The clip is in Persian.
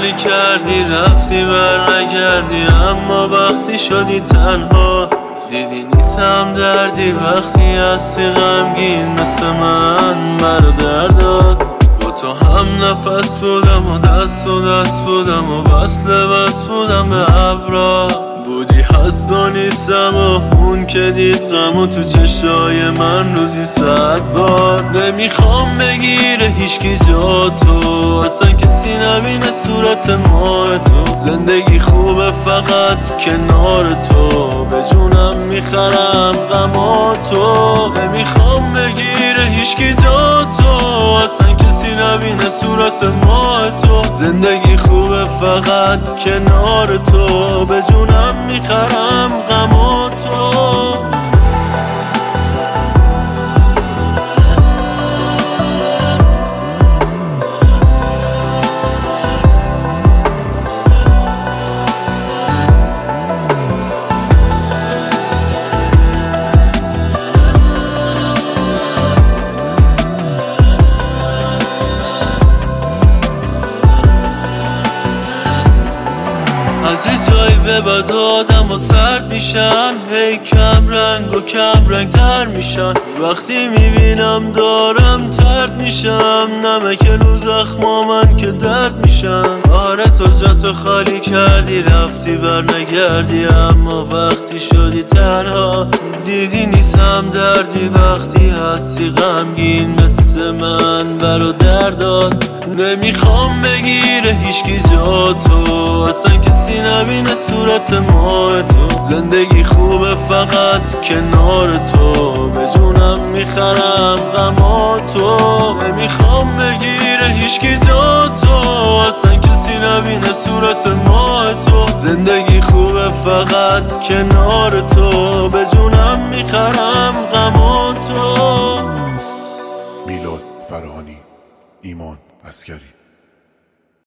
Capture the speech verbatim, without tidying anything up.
خالی کردی رفتی بر نگردی، اما وقتی شدی تنها دیدی نیستم دردی. وقتی هستی غمگین مثل من مرا درد داد، با تو هم نفس بودم و دست و دست بودم و وصل بس بودم به ابرا. بودی هست و نیستم و اون که دید غمو تو چشای من روزی صد بار. نمیخوام بگیره هیچکی جا تو، اصلا کسی نبینه صورت ما تو. زندگی خوبه فقط کنار تو، به جونم میخرم غما تو. نمیخوام بگیره هیچکی جا تو، اصلا کسی نبینه صورت ما تو. زندگی خوبه فقط کنار تو، به جونم میخرم غما تو. از یه جایی به بعد آدم و سرد میشن، هی کم رنگ و کم رنگ تر میشن. وقتی میبینم دارم ترد میشم، نمک رو زخما من که درد میشن. آره تو جاتو خالی کردی رفتی بر نگردی، اما وقتی شدی تنها دیدی نیستم دردی. وقتی هستی غمگین مثل من برا درد داد، نمیخوام بگیره هیچکی جا تو، اصلا کسی نبینه صورت ما تو. زندگی خوبه فقط کنار تو، به جونم میخرم غما تو. نمیخوام بگیره هیچکی جا تو، اصلا کسی نبینه صورت ما تو. زندگی خوبه فقط کنار تو، به جونم میخرم غما تو. میلاد فرهانی، ایمان عسکری.